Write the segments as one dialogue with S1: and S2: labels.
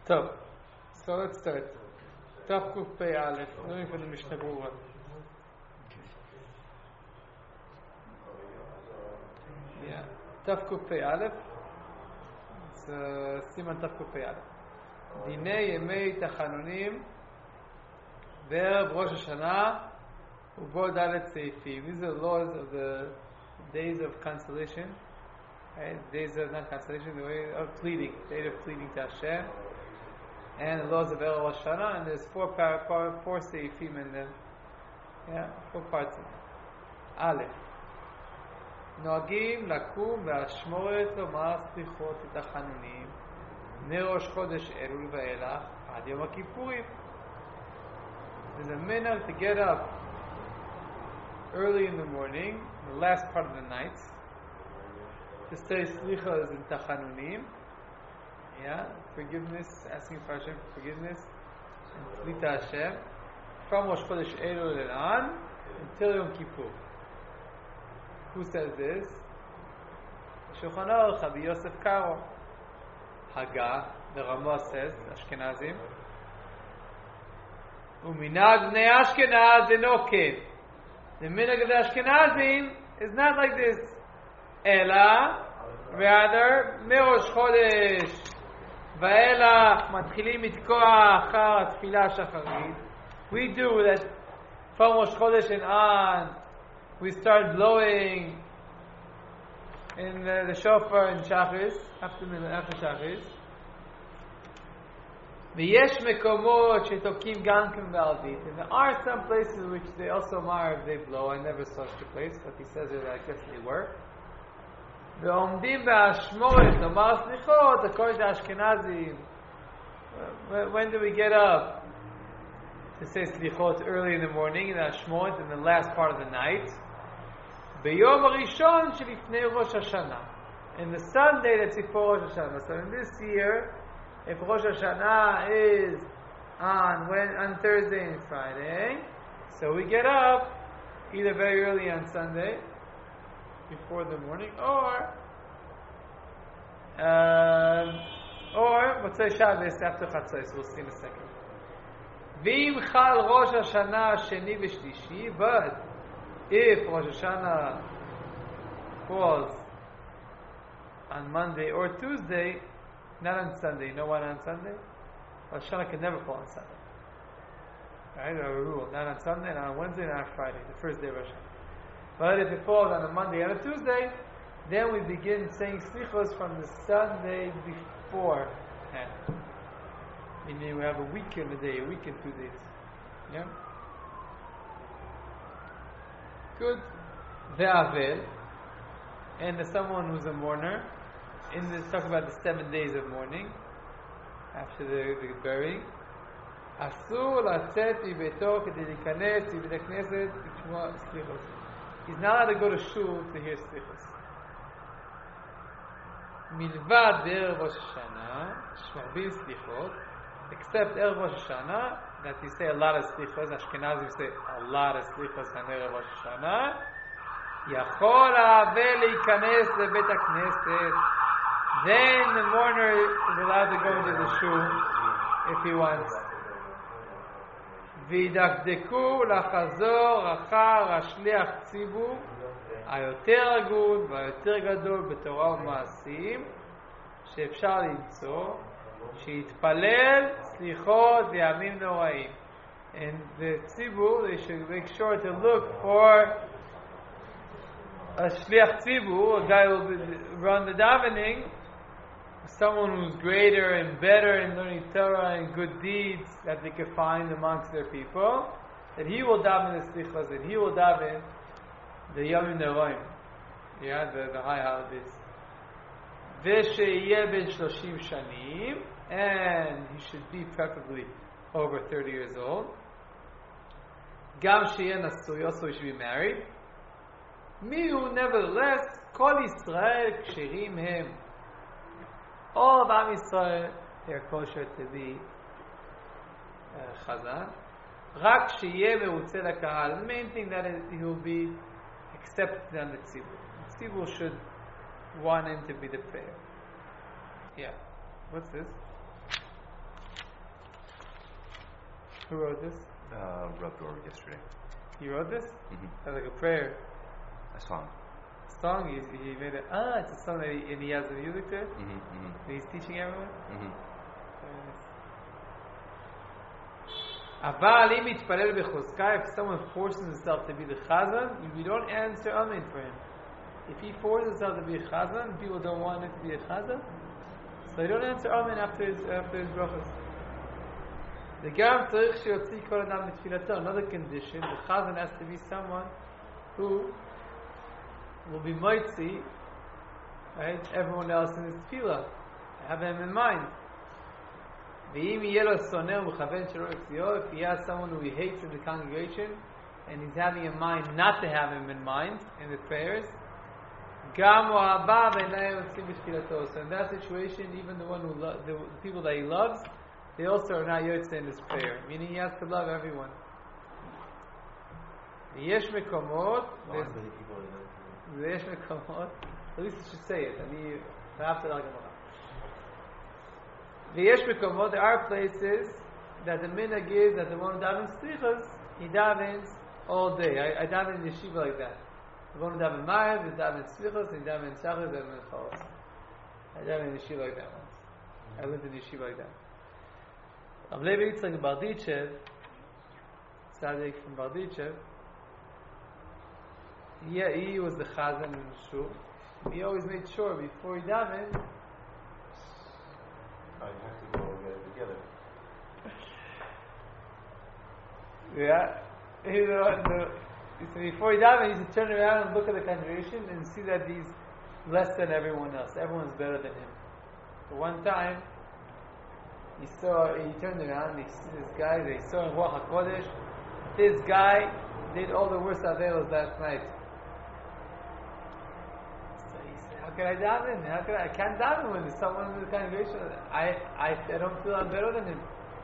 S1: So let's start. Tav Kuf Pei Aleph, learning from the Mishnah Berurah. Tav Kuf Pei Aleph. It's Siman Tav Kuf Pei Aleph. Dinei Yemei Tachanunim Ve'erev Rosh Hashanah Ubo Dalet Seifim. These are the laws of the days of consolation. Right? Days of not consolation, the way of pleading, day of pleading to Hashem, and the laws of Erev Rosh Hashanah, and there's four seifim in them. Yeah, 4 parts in them. Aleph. נוהגים לקום באשמורת לומר סליחות ותחנונים מראש חודש אלול ואילך עד יום הכיפורים. There's a minhag to get up early in the morning, the last part of the night, to say slichas and tachanunim, forgiveness, asking for Hashem for forgiveness, and tlita Hashem, from Rosh Chodesh Elul and on until Yom Kippur. Who says this? Shulchan Aruch, Rabbi Yosef Karo. Haggah, the Ramah says, Ashkenazim. Uminag bnei Ashkenaz enoken. The minhag of the Ashkenazim is not like this. Ela, rather, merosh chodesh ואילך מתחילים לתקוע אחר התפילה השחרית. We do that from Rosh Chodesh and on. We start blowing in the shofar in Shacharis, after Shacharis. ויש מקומות שתוקעים גם כן בערבית. And there are some places in which they also mark, they blow. I never saw such a place, but he says that I guess they were. ועומדים באשמורת לומר סליחות, according to Ashkenazim. When do we get up to say slichot? Early in the morning, in the Ashmot, in the last part of the night. ביום הראשון שלפני ראש השנה. In the Sunday that's before Rosh Hashanah. So in this year, if Rosh Hashanah is on Thursday and Friday, so we get up either very early on Sunday, before the morning, or Motzei Shabbos after Chatzos. We'll see in a second. V'im chal Rosh Hashanah sheni v'shlishi, but if Rosh Hashanah falls on Monday or Tuesday, not on Sunday. You know why not on Sunday? Rosh Hashanah can never fall on Sunday. Right? A rule. Not on Sunday, not on Wednesday, not on Friday. The first day of Rosh Hashanah. But if it falls on a Monday and a Tuesday, then we begin saying slichos from the Sunday before. Meaning we have a week and a day, a week and 2 days. Yeah? Good. Ve'avel. And someone who's a mourner. In this, talk about the 7 days of mourning after the burying. אסור לצאת מביתו כדי להיכנס לבית הכנסת לשמוע סליחות. He's not allowed to go to shul to hear slichos. מלבד בערב ראש השנה, שמרבים סליחות, except ערב ראש השנה, that you say a lot of slichos, Ashkenazim say a lot of slichos on ערב ראש השנה, יכול האבל להיכנס לבית הכנסת, then the mourner is allowed to go into the shul if he wants. וידקדקו לחזור אחר השליח ציבור היותר הגון והיותר גדול בתורה ומעשים שאפשר למצוא, שיתפלל סליחות בימים נוראים. And the tzibur, they should make sure to look for a shliach tzibur, a guy who will run the davening, someone who's greater and better in learning Torah and good deeds that they can find amongst their people, that he will daven the slichos, that he will daven the Yomim Noraim, the high holidays. V'sheyeh ben 30 shanim, and he should be preferably over 30 years old. Gam sheyeh nasui, also he should be married. Mihu, nevertheless, kol Yisrael ksherim hem. All of Am Yisrael, they are kosher to be Chazan. Rak sheyeh merutzeh lakahal. The main thing that he will be accepted on the tzibur. The tzibur should want him to be the prayer. Yeah. What's this? Who wrote this?
S2: Rav Dor yesterday.
S1: He wrote this?
S2: Mm-hmm.
S1: That's like a prayer.
S2: A song.
S1: Song, he made it. It's a song that he has the music to it.
S2: Mm-hmm.
S1: And he's teaching everyone. If someone forces himself to be the chazan, we don't answer amen for him. If he forces himself to be a chazan, people don't want him to be a chazan, so they don't answer amen after his brachos. The gam tzarich sheyotzi kol adam mitfilato. Another condition: the chazan has to be someone who will be mitzi, right? Everyone else in his tefillah, have him in mind. If he has someone who he hates in the congregation and he's having in mind not to have him in mind in the prayers, so in that situation, even the one who the people that he loves, they also are not yotze in his prayer, meaning he has to love everyone. Yesh mekomot, at least you should say it. There are places that the minhag is that the one who davens slichos, he davens all day. I daven in yeshiva like that. The one who davens ma'ariv, he davens slichos, he davens shachar, he davens chalos. I daven in yeshiva like that once. I lived in yeshiva like that. Rav Levi Yitzchak Bardichev, tzaddik from Bardichev, he was the chazan in the shul. He always made sure before he davened,
S3: I have to go get it together.
S1: Yeah. So before he died, he used to turn around and look at the congregation and see that he's less than everyone else. Everyone's better than him. But one time, he turned around and he see this guy that he saw in Ruach HaKodesh. This guy did all the worst avelos last night. How can I daven? I can't daven when there's someone in the congregation. I don't feel I'm better than him.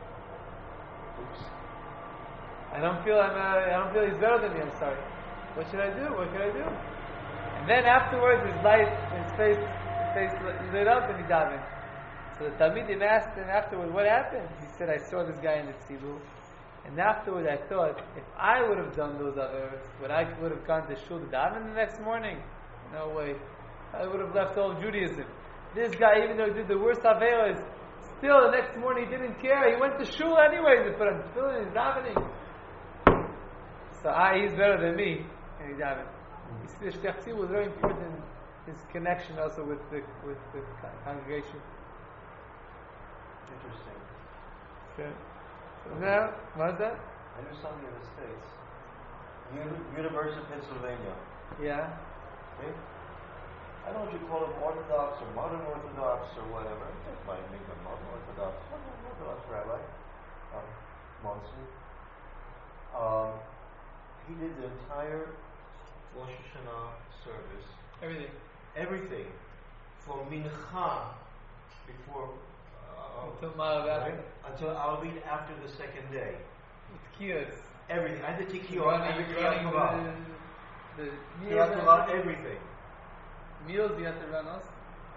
S1: I don't feel he's better than me. I'm sorry. What should I do? And then afterwards, his face lit up, and he davened. So the Talmidim asked him afterwards, what happened? He said, I saw this guy in the tzibur, and afterwards I thought, if I would have done those averos, would I have gone to shul to daven the next morning? No way. I would have left all of Judaism. This guy, even though he did the worst averos, still the next morning he didn't care. He went to shul anyway to put on tefillin and davening. So he's better than me, and he davened. You see, the Shliach Tzibur was very important. His connection also with the congregation.
S3: Interesting.
S1: Okay. So now, what is that?
S3: I knew something in the States. University of Pennsylvania.
S1: Yeah.
S3: Okay? I don't know if you call him Orthodox or modern Orthodox or whatever. That might make him modern Orthodox. Modern Orthodox rabbi. Monson. He did the entire Rosh Hashanah service. Everything. From Mincha before
S1: Until Ma'arav.
S3: Until Alvin after the second day.
S1: With kids.
S3: Everything. I did Tikiyot.
S1: Running the
S3: meals. Everything.
S1: Meals you have to run us.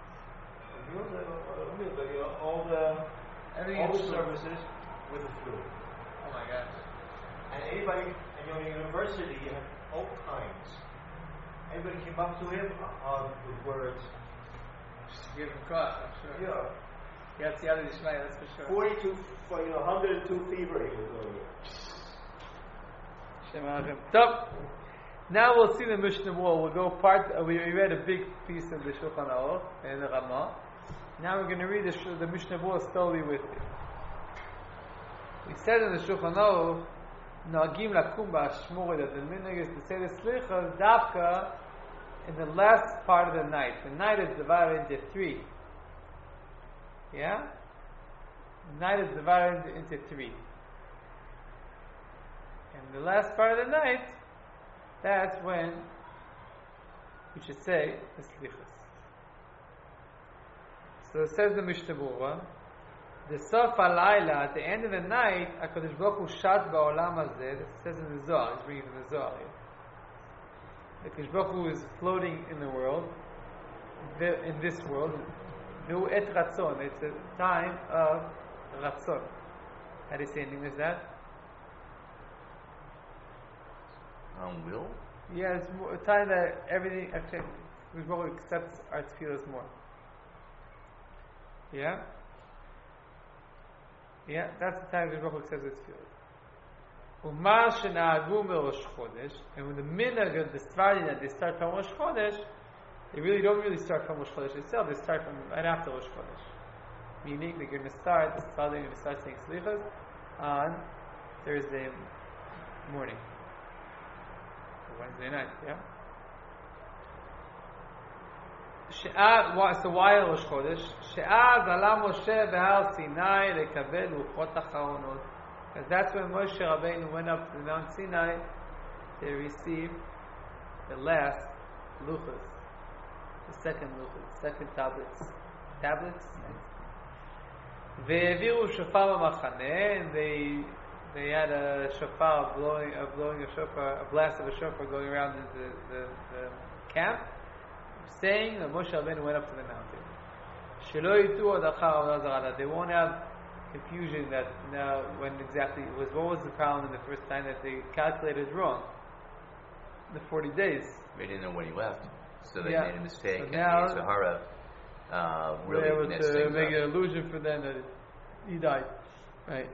S3: All the services with the flu.
S1: Oh my gosh.
S3: And anybody, in your university, you have all kinds. Anybody came up to him with words.
S1: Just give him caught, I'm sure.
S3: Yeah.
S1: You have to yell that's for sure.
S3: 102 fever he was over here.
S1: Top. Now we'll see the Mishnah Wall. We'll go we read a big piece of the Shulchan Aruch and the Ramah. Now we're going to read the Mishnah Wall slowly with you. We said in the Shulchan Aruch, Nagim lakum ba'ashmore, that the minhag is to say the slichas dafka in the last part of the night. The night is divided into 3. Yeah? The night is divided into 3. And the last part of the night, that's when we should say the slichas. So it says the Mishnah Berurah, the Sof Halayla, at the end of the night, HaKadosh Baruch Hu shat ba'olam hazeh. It says in the Zohar. He's reading from the Zohar here. The HaKadosh Baruch Hu is floating in the world, in this world. Nu et ratzon. It's a time of ratzon. How do you say in English that?
S2: Will?
S1: Yeah, it's more, a time that everything actually accepts our tefillas more. Yeah? Yeah, that's the time Baruch accepts its tefillas. Umar shenahagu Rosh Chodesh, and when the minhag of the Sfardim that they start from Rosh Chodesh, they really don't start from Rosh Chodesh itself, they start from right after Rosh Chodesh. Meaning they're going to start, the Sfardim are going to start saying Slichas on Thursday morning. Or Wednesday night, yeah? So why Rosh Chodesh? She'az ala Moshe v'har Sinai lekabel luchot acharonot. Because that's when Moshe Rabbeinu went up to Mount Sinai to receive the last luchos, the second luchos, second tablets. Ve'eviru shofar b'machaneh, and they had a shofar blowing a shofar, a blast of a shofar going around the camp, saying that Moshe Rabbeinu went up to the mountain. Shelo yitu od achar avodah, they won't have confusion that now when exactly it was. What was the problem the first time that they calculated wrong? The 40 days.
S2: They didn't know when he left, so they
S1: Yeah.
S2: made a mistake.
S1: So
S2: And
S1: now
S2: the Sahara really
S1: they were
S2: messed
S1: to
S2: things
S1: make
S2: up.
S1: an illusion for them that he died, right?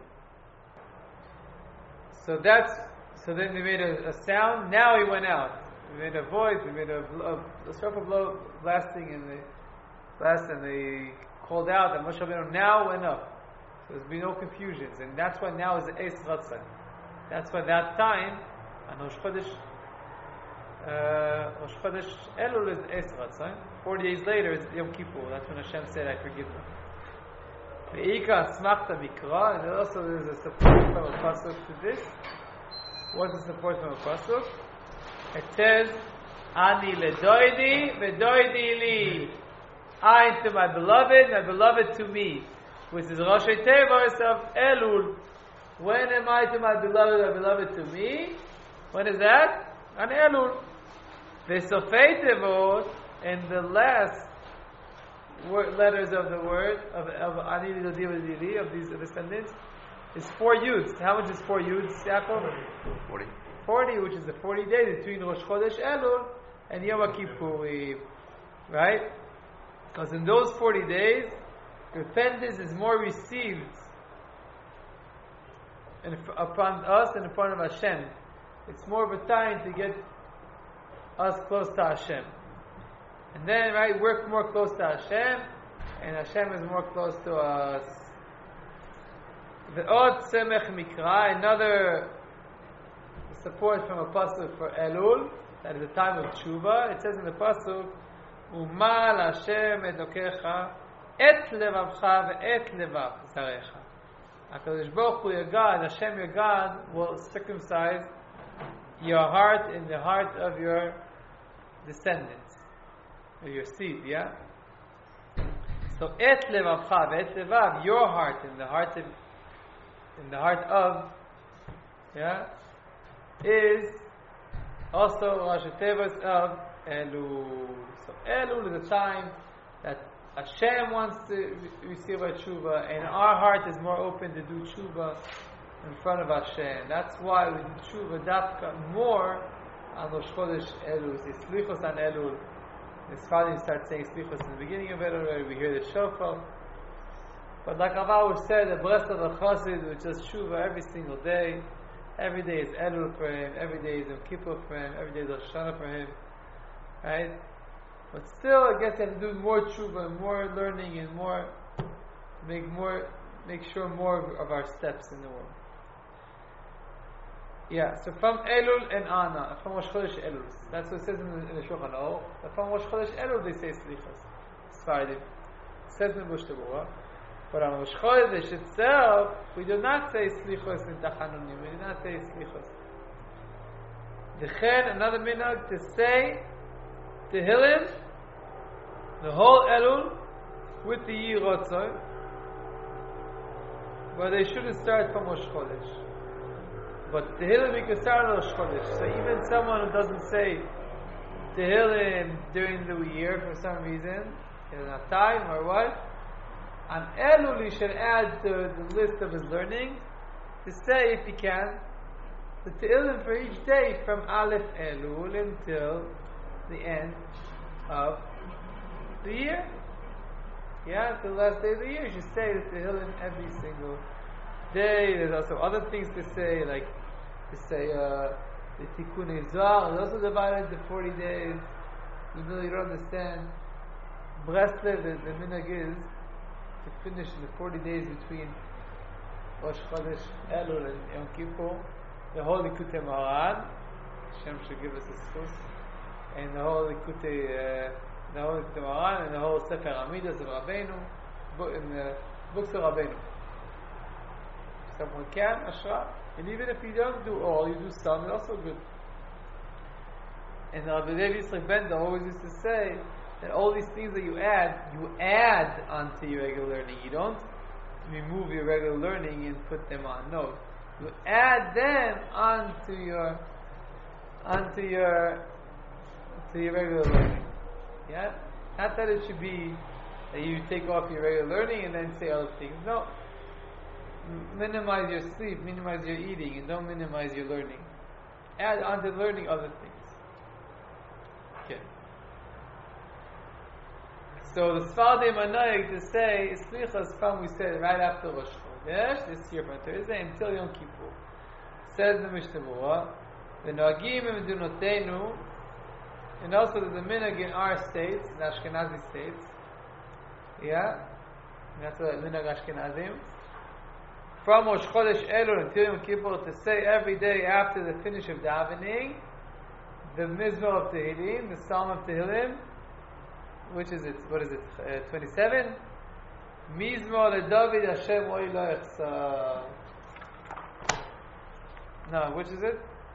S1: So then they made a sound. Now he went out. They made a voice. They made a shofar blow blasting, and they called out that Moshe Rabbeinu now went up. So there's been no confusions, and that's why now is the Eis Ratzon. That's why that time on Rosh Chodesh Elul is the Eis Ratzon. 40 days later is Yom Kippur. That's when Hashem said, "I forgive them." Ve'ika Asmachta Mikra, and also there's a support from a pasuk to this. What's the support from a pasuk? It says, "Ani ledoidi vedoidi li." I to my beloved to me. Which is Rosh Tevos of Elul. When am I to my beloved to me? When is that? On Elul. V'sofei Tevot, and the last letters of the word of Ani Lidodi of these descendants is 4 Yuds. How much is 4 Yuds, Yaakov?
S2: 40.
S1: 40, which is the 40 days between Rosh Chodesh Elul and Yom Kippur, right? Because in those 40 days, repentance is more received upon us and in front of Hashem. It's more of a time to get us close to Hashem. And then, right, we're more close to Hashem, and Hashem is more close to us. Ve'od semech mikra, another support from a pasuk for Elul, that is the time of Tshuva. It says in the pasuk, Umal Hashem elokecha et levavcha ve'et levav zarecha. HaKadosh Baruch Hu, your God, Hashem your God, will circumcise your heart and the heart of your descendants, or your seed, yeah? So et levavcha ve'et levav, your heart and the heart of, yeah, is also Rosh Tevos of Elul. So Elul is a time that Hashem wants to receive our tshuva, and our heart is more open to do tshuva in front of Hashem. That's why we do tshuva dafka more on Rosh Chodesh Elul. It's slichos on Elul. The Sfardim start saying slichos in the beginning of Elul, where we hear the shofar. But like Abahu said, the blessed of the Chassid, which does tshuva every single day. Every day is Elul for him, every day is Yom Kippur for him, every day is Rosh Hashanah for him. Right? But still, I guess you have to do more tshuva, more learning, and make sure more of our steps in the world. Yeah, so from Elul and Ana, from Rosh Chodesh Elul, that's what it says in the Shulchan Aruch. From Rosh Chodesh Elul they say Slichos, Sfardim. It says in the Bush Tabura. But on Rosh Chodesh itself, we do not say Slichos in Tachanunim, we do not say Slichos. Dechen, another minhag, to say Tehillim, the whole Elul, with the Yirotzoi, but they shouldn't start from Rosh Chodesh. But Tehillim we can start on Rosh Chodesh. So even someone who doesn't say Tehillim during the year for some reason, he doesn't have time or what, on Elul he should add to the list of his learning to say, if he can, the Tehillim for each day from Aleph Elul until the end of the year. Yeah, the last day of the year, you should say the Tehillim every single day. There's also other things to say, like to say the Tikkun Zohar is also divided into 40 days. You don't understand. Breslev, the minhag is to finish the 40 days between Rosh Chodesh Elul and Yom Kippur, the whole Likutei Moharan, Hashem should give us a schus, and the whole Likutei Moharan, and the whole Sefer Amidas of Rabbeinu, in the books of Rabbeinu. Someone can, Ashra, and even if you don't do all, you do some, it's also good. And Rabbi Levi Yitzchak Bender always used to say that all these things that you add onto your regular learning. You don't remove your regular learning and put them on. No, you add them onto your regular learning. Yeah, not that it should be that you take off your regular learning and then say other things. No, minimize your sleep, minimize your eating, and don't minimize your learning. Add onto learning other things. Okay. So the Sfardim Anoig to say Slichas from we said right after Rosh Chodesh this year from Thursday until Yom Kippur. Says the Mishnah Berurah, the Noagim Medunotenu, and also the minhag in our states, the Ashkenazi states. Yeah, and that's what minhag Ashkenazim. From Rosh Chodesh Elul until Yom Kippur to say every day after the finish of davening, the Mizmor of Tehillim, the Psalm of Tehillim. Which is it? What is it? 27. Mizmor leDavid Hashem Roi Lo Yechsar. No, which is it?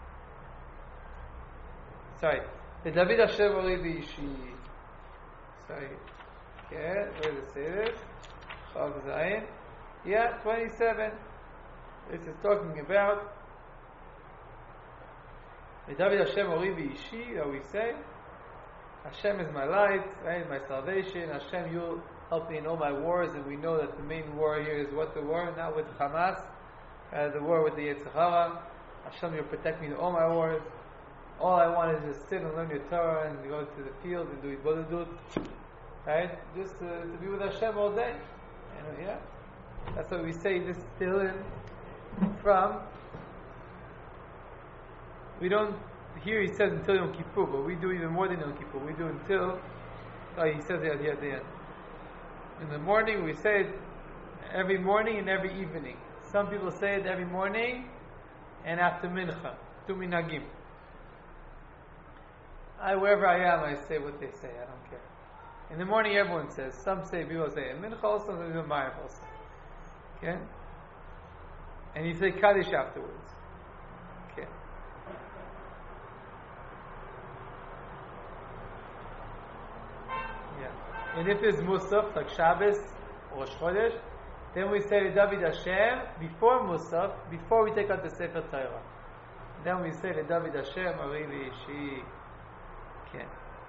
S1: Sorry. LeDavid Hashem Roi V'ishi. Sorry. Okay, where does it say this? Chav Zayin. Yeah, 27. This is talking about LeDavid Hashem Roi V'ishi, that we say. Hashem is my light, right? My salvation. Hashem, you'll help me in all my wars, and we know that the main war here is what the war, not with Hamas, the war with the Yetzer Hara. Hashem, you'll protect me in all my wars. All I want is just sit and learn your Torah and go to the field and do Ibadadut, right? Just to be with Hashem all day. And yeah, that's what we say. This Tehillim from. We don't. Here he says until Yom Kippur, but we do even more than Yom Kippur. We do until, he says it here at the end. In the morning, we say it every morning and every evening. Some people say it every morning and after Mincha, two minhagim. Wherever I am, I say what they say. I don't care. In the morning, everyone says. Some say, people say Mincha also, some say Ma'ariv also. Okay? And you say Kaddish afterwards. Okay. And if it's Musaf, like Shabbos or Rosh Chodesh, then we say David Hashem before Musaf, before we take out the Sefer Torah. Then we say David Hashem, Roi V'ishi. Okay.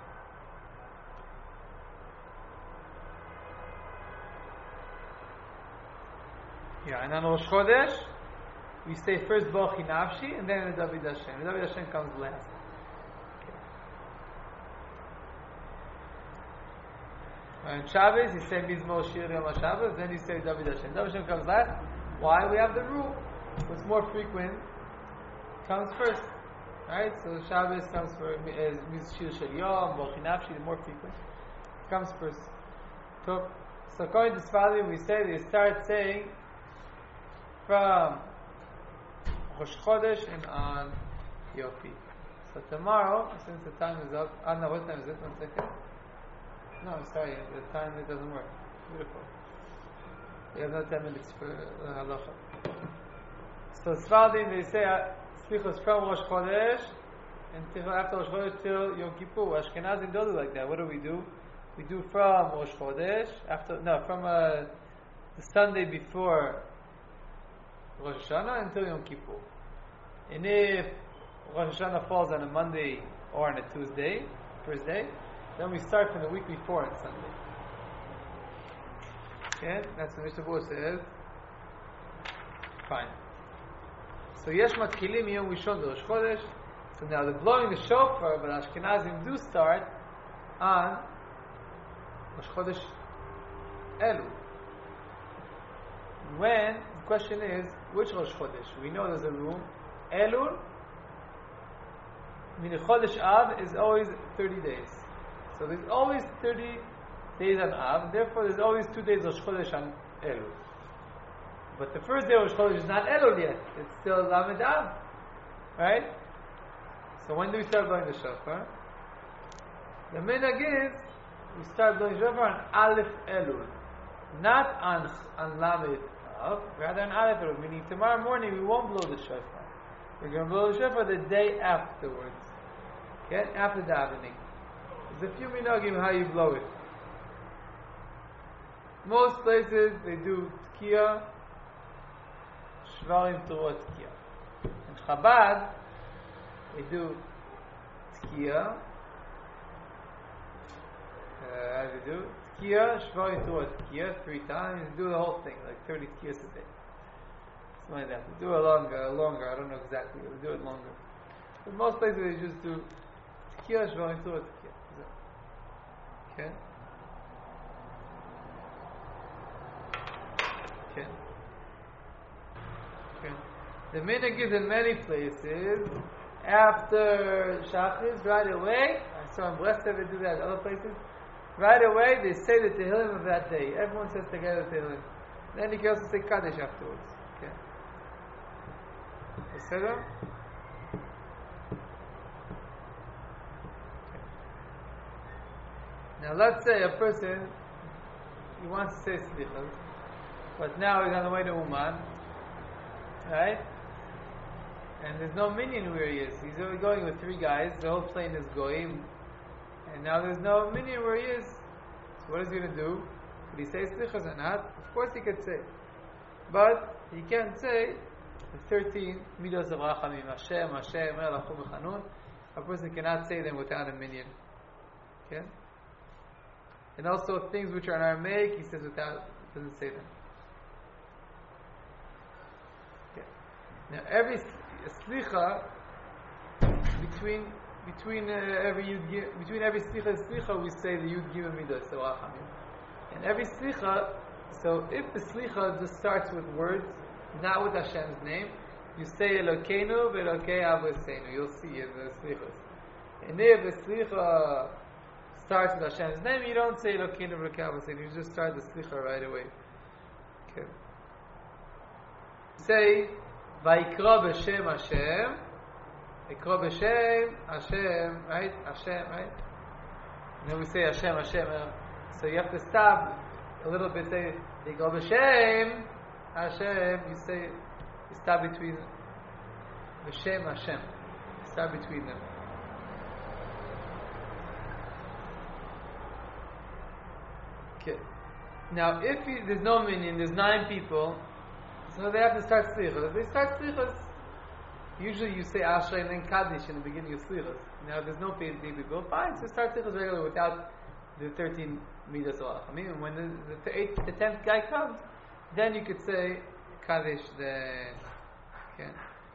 S1: Yeah, and on Rosh Chodesh, we say first Bochi Nafshi, and then David Hashem. David Hashem comes last. On Shabbos, you say Mizmor Shir Yom HaShabbos, then you say David Hashem. David Hashem comes last. Why? We have the rule. What's more frequent comes first. Right? So Shabbos comes for Shir Shel Yom, Bochi Nafshi, the more frequent comes first. So according to Sfardim, we say they start saying from Rosh Chodesh and on Yofi. So tomorrow, since the time is up, Anna, what time is it? 1 second. No, sorry, the time it doesn't work. Beautiful. We have no 10 minutes for halacha. So Sfardim, they say Slichos from Rosh Chodesh and after Rosh Chodesh till Yom Kippur. Ashkenazim don't do like that. What do? We do from Rosh Chodesh from the Sunday before Rosh Hashanah until Yom Kippur. And if Rosh Hashanah falls on a Monday or on a Tuesday, first day, then we start from the week before on Sunday. Okay, that's what Mishnah Berurah says. Fine. So Yesh Matchilim Yom Rishon Rosh Chodesh. So now they're blowing the shofar, but Ashkenazim do start on Rosh Chodesh Elul. When the question is which Rosh Chodesh? We know there's a rule. Elul, meaning Chodesh Av is always 30 days. So there's always 30 days on Av. Therefore, there's always 2 days Rosh Chodesh on Elul. But the first day of Rosh Chodesh is not Elul yet. It's still Lamed Av, right? So when do we start blowing the shofar? The minhag is we start blowing shofar on Aleph Elul, not on Lamed Av, rather on Aleph Elul. Meaning tomorrow morning we won't blow the shofar. We're going to blow the shofar the day afterwards, okay? After davening. There's a few minhagim how you blow it. Most places they do Tkiya, Shvarim Torah Tkiya. In Chabad, they do Tkiya. How do they do? Tkiya, Shvarim Torah Tkiya 3 times. They do the whole thing, like 30 Tkiyas a day. Something like that. They do it longer. I don't know exactly, but they do it longer. But most places they just do Tkiya, Shvarim Torah Tkiya. Okay? Okay. The minhag is in many places after Shachris, right away. I saw in Breslev they do that in other places. Right away they say the Tehillim of that day. Everyone says together the Tehillim. Then you can also say Kaddish afterwards. Okay. Okay. Now let's say a person he wants to say Slichas, but now he's on the way to Uman, right? And there's no minion where he is. He's only going with 3 guys. The whole plane is going, and now there's no minion where he is. So what is he going to do? Could he say Slichas or not? Of course he could say, but he can't say the 13 Midos of Rachamim, Hashem, Hashem, El Achum Chanun. A person cannot say them without a minion. Okay? And also things which are in Aramaic, he says doesn't say them. Okay. Now every slicha between every slicha and slicha we say the Yud Gimel Midos so Rachamim. And every slicha, so if the slicha just starts with words, not with Hashem's name, you say Elokeinu ve'Elokei Avoseinu. You'll see in the slichas. And if the slicha starts with Hashem's name, you don't say Elokeinu ve'Elokei Avoseinu. You just start the slicha right away. Okay. Say Vayikra b'Shem Hashem. Vayikra b'Shem Hashem, right? Hashem, right? And then we say Hashem, Hashem. So you have to stop a little bit. Say Vayikra b'Shem Hashem. You stop between B'Shem Hashem. Stop between them. Okay. Now, if there's no minion, there's 9 people, so they have to start slichas. If they start slichas, usually you say Ashrei and then Kaddish in the beginning of slichas. Now, if there's no people, fine, so start slichas regularly without the 13 midas of Rachamim. And when the 10th guy comes, then you could say Kaddish then. Okay.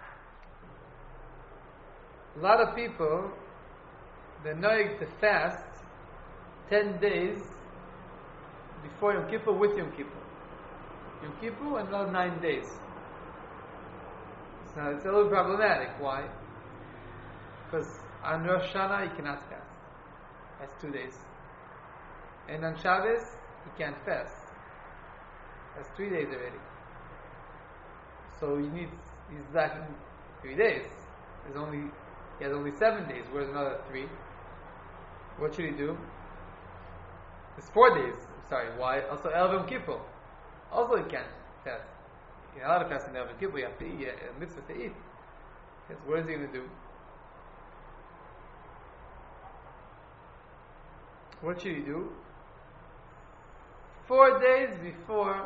S1: A lot of people, they're knowing to fast 10 days before Yom Kippur with Yom Kippur. Yom Kippur and another 9 days. So it's a little problematic. Why? Because on Rosh Hashanah you cannot fast. That's 2 days. And on Shabbos you can't fast. That's 3 days already. So he's lacking 3 days. He has only 7 days. Where's another 3? What should he do? It's 4 days. Sorry, why? Also, Erev Yom Kippur. Also, he can't fast. You're not allowed to fast in Erev Yom Kippur. You have to eat. A mitzvah to eat. Okay, so what is he going to do? What should he do? 4 days before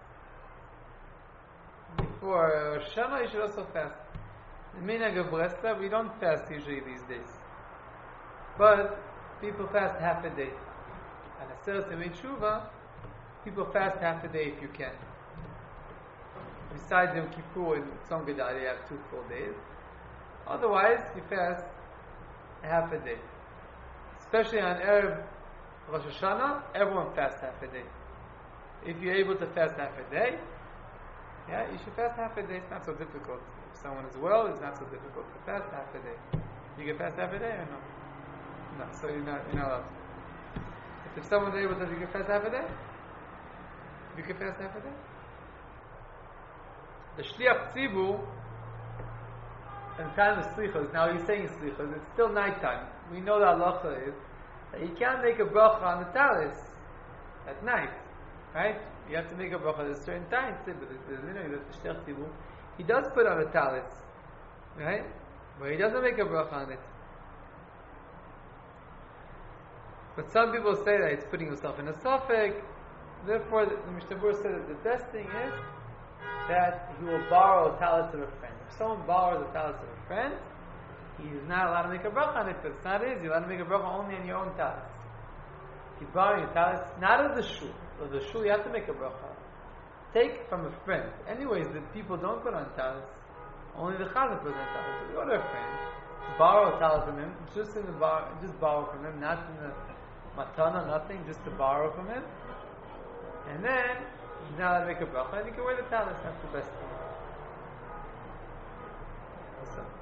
S1: Rosh Hashanah, you should also fast. The minhag of Breslev, we don't fast usually these days, but people fast half a day. And Aseret Yemei Tshuva, people fast half a day if you can. We besides Yom Kippur and Tzom Gedalia, you have 2 full days. Otherwise, you fast half a day. Especially on Erev Rosh Hashanah, everyone fasts half a day. If you're able to fast half a day, you should fast half a day. It's not so difficult. If someone is well, it's not so difficult to fast half a day. You can fast half a day or no? No, so you're not allowed to. If someone's able to, you can fast half a day. You can fast half a day. The Shliach Tzibur, in time of Slichos, now he's saying Slichos, it's still nighttime. We know the halacha is that you can't make a bracha on the talis at night, right? You have to make a bracha at a certain time. The Shliach Tzibur, he does put on a talis, right? But he doesn't make a bracha on it. But some people say that it's putting himself in a suffix. Therefore, the Mishnah Berurah said that the best thing is that he will borrow a talis of a friend. If someone borrows a talis of a friend, he's not allowed to make a bracha on it, but it's not his. You're allowed to make a bracha only on your own talis. If you're borrowing a talis, not of the shul. Of the shul, you have to make a bracha. Take from a friend. Anyways, the people don't put on talis. Only the chazan puts on talis. So you go to a friend, borrow a talis from him, just borrow from him, not in the matana, nothing, just to borrow from him. And then he's not allowed to make a bracha, and you can wear the talis. That's the best thing. What's up?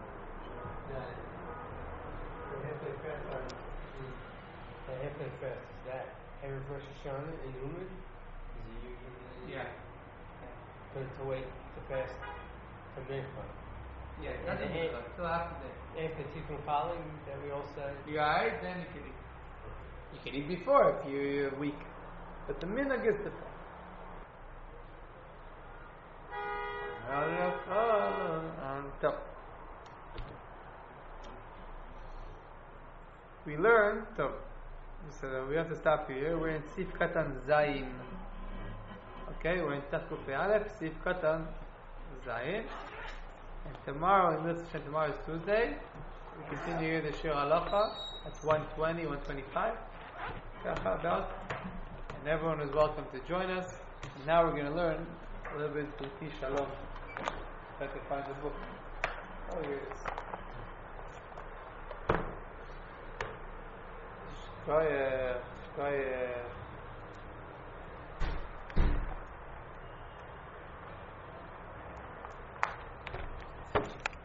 S4: The halfway fast, is that every Rosh Hashanah in Umid? Is it usually?
S1: Yeah.
S4: To wait to fast to Mincha?
S1: Yeah, nothing till after that.
S4: After Tikkun Kali that we all said?
S1: You're alright, then you can eat. You can eat before if you're weak. But the minhag is to fast. We learn, so we have to stop here. We're in Sif Katan Zayin. Okay, we're in Tachkuf Aleph, Sif Katan Zayin. And tomorrow, tomorrow is Tuesday. We continue here the Shir Halacha. That's 120, 125. About. And everyone is welcome to join us. And now we're going to learn a little bit of Ti Shalom. If I can find the book. Oh, here it is. Shkoyach.